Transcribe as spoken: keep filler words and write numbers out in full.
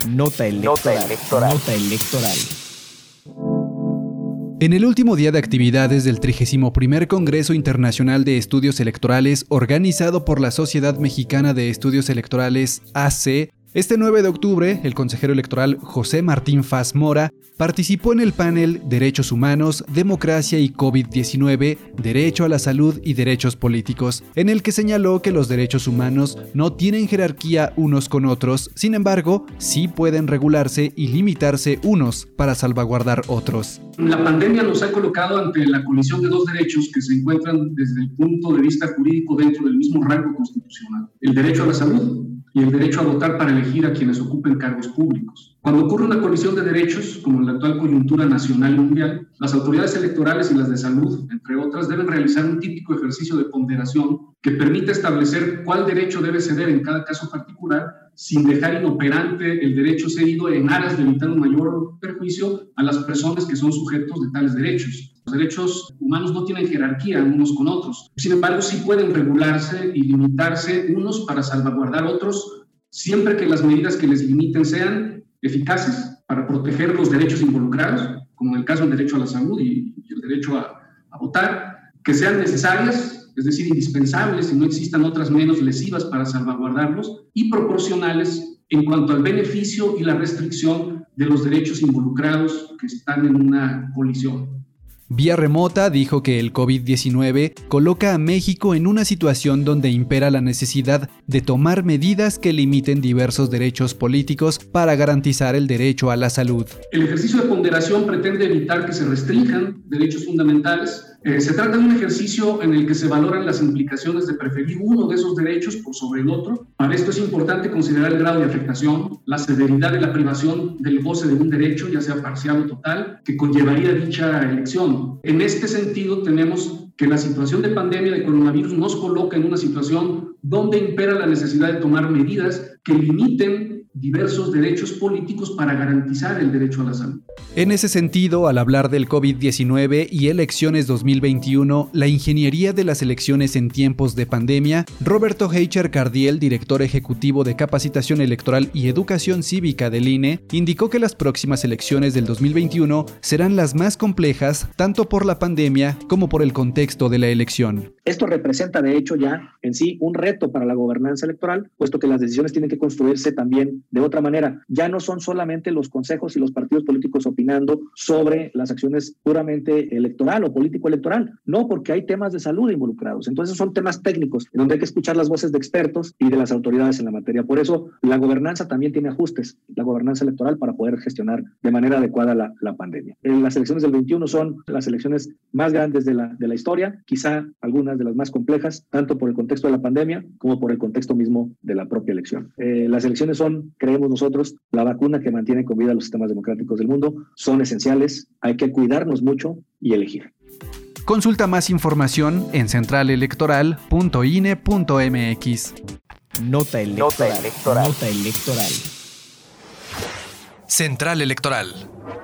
Nota electoral. Nota electoral. Nota electoral. En el último día de actividades del trigésimo primer Congreso Internacional de Estudios Electorales, organizado por la Sociedad Mexicana de Estudios Electorales, A C, este nueve de octubre, el consejero electoral José Martín Faz Mora participó en el panel Derechos Humanos, Democracia y COVID diecinueve, Derecho a la Salud y Derechos Políticos, en el que señaló que los derechos humanos no tienen jerarquía unos con otros, sin embargo, sí pueden regularse y limitarse unos para salvaguardar otros. La pandemia nos ha colocado ante la colisión de dos derechos que se encuentran desde el punto de vista jurídico dentro del mismo rango constitucional: el derecho a la salud y el derecho a votar para elegir a quienes ocupen cargos públicos. Cuando ocurre una colisión de derechos, como en la actual coyuntura nacional y mundial, las autoridades electorales y las de salud, entre otras, deben realizar un típico ejercicio de ponderación que permite establecer cuál derecho debe ceder en cada caso particular, sin dejar inoperante el derecho cedido en aras de evitar un mayor perjuicio a las personas que son sujetos de tales derechos. Los derechos humanos no tienen jerarquía unos con otros. Sin embargo, sí pueden regularse y limitarse unos para salvaguardar otros, siempre que las medidas que les limiten sean eficaces para proteger los derechos involucrados, como en el caso del derecho a la salud y, y el derecho a, a votar, que sean necesarias, es decir, indispensables y no existan otras menos lesivas para salvaguardarlos, y proporcionales en cuanto al beneficio y la restricción de los derechos involucrados que están en una colisión. Vía remota dijo que el COVID diecinueve coloca a México en una situación donde impera la necesidad de tomar medidas que limiten diversos derechos políticos para garantizar el derecho a la salud. El ejercicio de ponderación pretende evitar que se restrinjan derechos fundamentales. Eh, se trata de un ejercicio en el que se valoran las implicaciones de preferir uno de esos derechos por sobre el otro. Para esto es importante considerar el grado de afectación, la severidad de la privación del goce de un derecho, ya sea parcial o total, que conllevaría dicha elección. En este sentido, tenemos que la situación de pandemia de coronavirus nos coloca en una situación donde impera la necesidad de tomar medidas que limiten diversos derechos políticos para garantizar el derecho a la salud. En ese sentido, al hablar del COVID diecinueve y elecciones dos mil veintiuno, la ingeniería de las elecciones en tiempos de pandemia, Roberto Heicher Cardiel, director ejecutivo de Capacitación Electoral y Educación Cívica del I N E, indicó que las próximas elecciones del dos mil veintiuno serán las más complejas, tanto por la pandemia como por el contexto de la elección. Esto representa, de hecho, ya en sí un reto para la gobernanza electoral, puesto que las decisiones tienen que construirse también de otra manera. Ya no son solamente los consejos y los partidos políticos opinando sobre las acciones puramente electoral o político-electoral. No, porque hay temas de salud involucrados. Entonces son temas técnicos en donde hay que escuchar las voces de expertos y de las autoridades en la materia. Por eso la gobernanza también tiene ajustes, la gobernanza electoral, para poder gestionar de manera adecuada la, la pandemia. Las elecciones del veintiuno son las elecciones más grandes de la, de la historia, quizá algunas de las más complejas, tanto por el contexto de la pandemia como por el contexto mismo de la propia elección. Eh, las elecciones son, creemos nosotros, la vacuna que mantiene con vida los sistemas democráticos del mundo. Son esenciales, hay que cuidarnos mucho y elegir. Consulta más información en central electoral punto i n e punto m x. Nota electoral. Nota electoral. Nota electoral. Central Electoral.